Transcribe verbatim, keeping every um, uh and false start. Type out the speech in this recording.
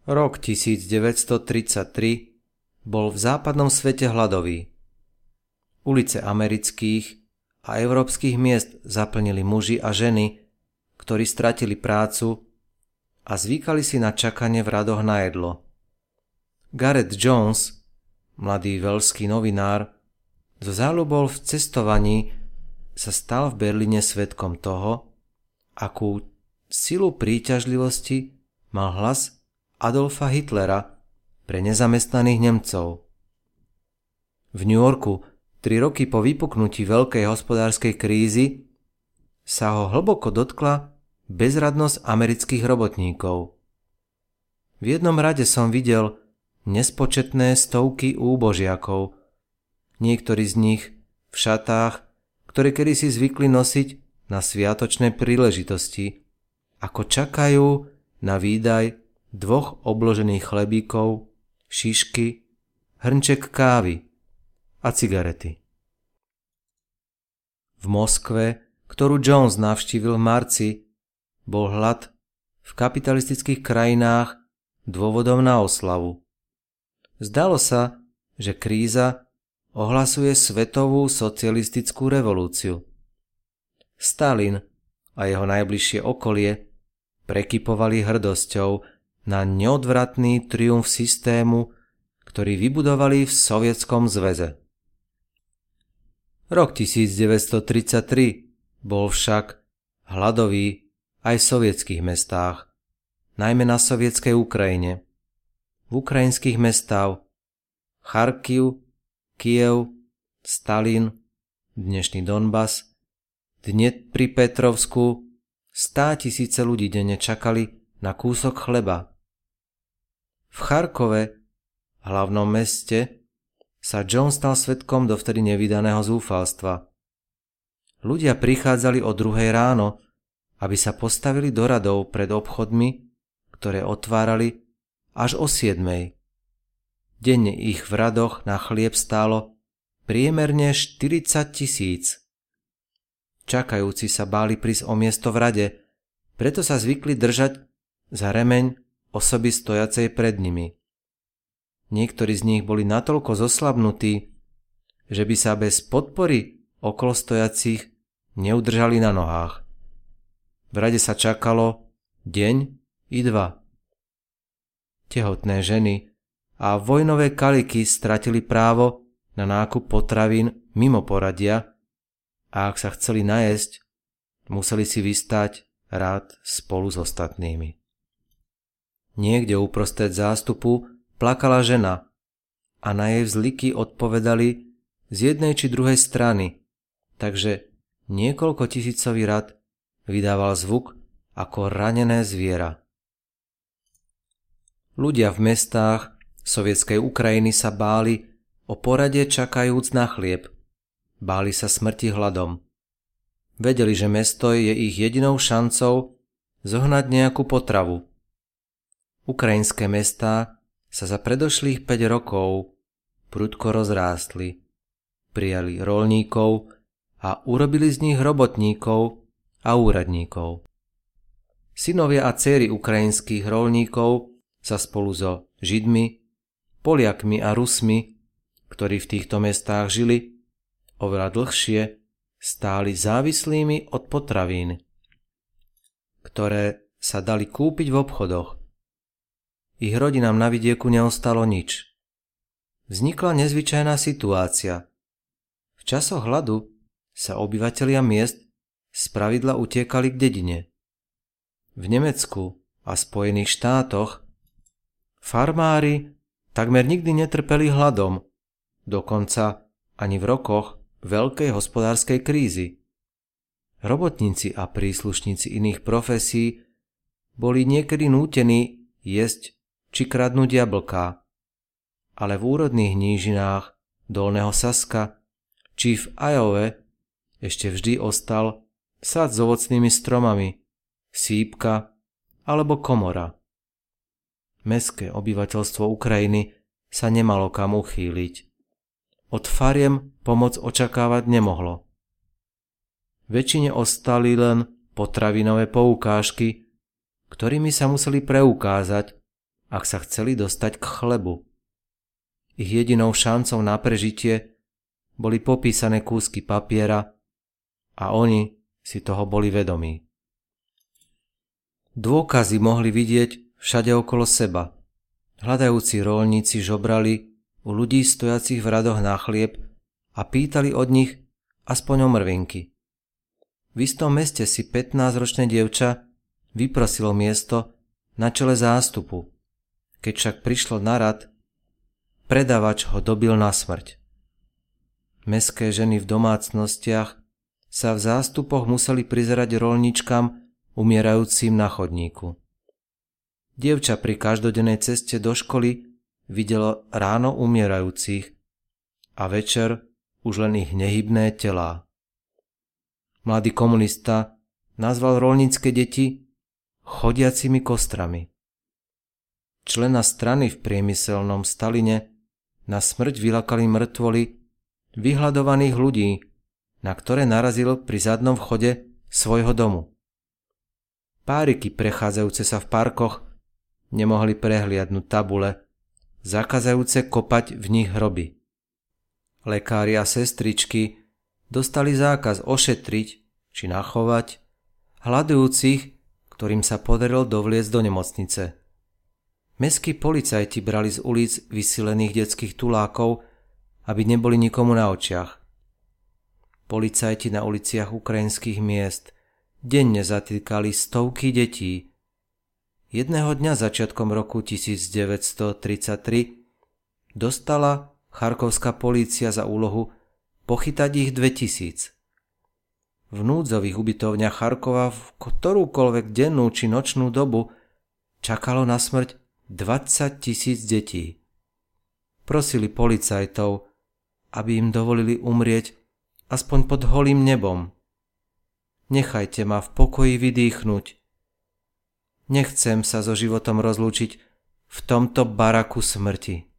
Rok tisícdeväťstotridsaťtri bol v západnom svete hladový. Ulice amerických a európskych miest zaplnili muži a ženy, ktorí stratili prácu a zvykali si na čakanie v radoch na jedlo. Gareth Jones, mladý veľský novinár, so záľubou v cestovaní sa stal v Berlíne svedkom toho, akú silu príťažlivosti mal hlas Adolfa Hitlera pre nezamestnaných Nemcov. V New Yorku, tri roky po vypuknutí veľkej hospodárskej krízy, sa ho hlboko dotkla bezradnosť amerických robotníkov. V jednom rade som videl nespočetné stovky úbožiakov, niektorí z nich v šatách, ktoré kedysi zvykli nosiť na sviatočné príležitosti, ako čakajú na výdaj dvoch obložených chlebíkov, šišky, hrnček kávy a cigarety. V Moskve, ktorú Jones navštívil v marci, bol hlad v kapitalistických krajinách dôvodom na oslavu. Zdalo sa, že kríza ohlasuje svetovú socialistickú revolúciu. Stalin a jeho najbližšie okolie prekypovali hrdosťou na neodvratný triumf systému, ktorý vybudovali v Sovietskom zväze. Rok tisícdeväťstotridsaťtri bol však hladový aj v sovietských mestách, najmä na sovietskej Ukrajine. V ukrajinských mestách Charkiv, Kyjev, Stalin, dnešný Donbas, Dniepropetrovsku státisíce ľudí denne čakali na kúsok chleba. V Charkove, hlavnom meste, sa John stal svedkom dovtedy nevydaného zúfalstva. Ľudia prichádzali o druhej ráno, aby sa postavili do radov pred obchodmi, ktoré otvárali až o siedmej. Denne ich v radoch na chlieb stálo priemerne štyridsať tisíc. Čakajúci sa báli prísť o miesto v rade, preto sa zvykli držať za remeň osoby stojacej pred nimi. Niektorí z nich boli natoľko zoslabnutí, že by sa bez podpory okolo stojacich neudržali na nohách. V rade sa čakalo deň i dva. Tehotné ženy a vojnové kaliky stratili právo na nákup potravín mimo poradia a ak sa chceli najesť, museli si vystáť rád spolu s ostatnými. Niekde uprostred zástupu plakala žena a na jej vzliky odpovedali z jednej či druhej strany, takže niekoľko tisícový rad vydával zvuk ako ranené zviera. Ľudia v mestách sovietskej Ukrajiny sa báli o porade čakajúc na chlieb. Báli sa smrti hladom. Vedeli, že mesto je ich jedinou šancou zohnať nejakú potravu. Ukrajinské mestá sa za predošlých päť rokov prudko rozrástli, prijali roľníkov a urobili z nich robotníkov a úradníkov. Synovia a dcéry ukrajinských roľníkov sa spolu so Židmi, Poliakmi a Rusmi, ktorí v týchto mestách žili, oveľa dlhšie stáli závislými od potravín, ktoré sa dali kúpiť v obchodoch. Ich rodinám na vidieku neostalo nič. Vznikla nezvyčajná situácia. V časoch hladu sa obyvatelia miest spravidla utiekali k dedine. V Nemecku a Spojených štátoch farmári takmer nikdy netrpeli hladom, dokonca ani v rokoch veľkej hospodárskej krízy. Robotníci a príslušníci iných profesí boli niekedy nútení jesť či kradnúť jablká, ale v úrodných nížinách Dolného Saska či v Iowe ešte vždy ostal sad s ovocnými stromami, sípka alebo komora. Mestské obyvateľstvo Ukrajiny sa nemalo kam uchýliť. Od fariem pomoc očakávať nemohlo. Väčšine ostali len potravinové poukážky, ktorými sa museli preukázať, ak sa chceli dostať k chlebu. Ich jedinou šancou na prežitie boli popísané kúsky papiera a oni si toho boli vedomí. Dôkazy mohli vidieť všade okolo seba. Hľadajúci roľníci žobrali u ľudí stojacich v radoch na chlieb a pýtali od nich aspoň o mrvinky. V istom meste si pätnásťročné dievča vyprosilo miesto na čele zástupu. Keď však prišlo na rad, predavač ho dobil na smrť. Mestské ženy v domácnostiach sa v zástupoch museli prizerať roľničkám umierajúcim na chodníku. Dievča pri každodennej ceste do školy videlo ráno umierajúcich a večer už len ich nehybné telá. Mladý komunista nazval roľnícke deti chodiacimi kostrami. Člena strany v priemyselnom Staline na smrť vylakali mŕtvoly vyhľadovaných ľudí, na ktoré narazil pri zadnom vchode svojho domu. Páriky prechádzajúce sa v parkoch nemohli prehliadnúť tabule, zakazajúce kopať v nich hroby. Lekári a sestričky dostali zákaz ošetriť či nachovať hľadujúcich, ktorým sa podarilo dovliecť do nemocnice. Mestskí policajti brali z ulic vysilených detských tulákov, aby neboli nikomu na očiach. Policajti na uliciach ukrajinských miest denne zatýkali stovky detí. Jedného dňa začiatkom roku devätnásťtridsaťtri dostala charkovská polícia za úlohu pochytať ich dvetisíc. V núdzových ubytovniach Charkova v ktorúkoľvek dennú či nočnú dobu čakalo na smrť dvadsať tisíc detí. Prosili policajtov, aby im dovolili umrieť aspoň pod holým nebom. Nechajte ma v pokoji vydýchnuť. Nechcem sa so životom rozlúčiť v tomto baraku smrti.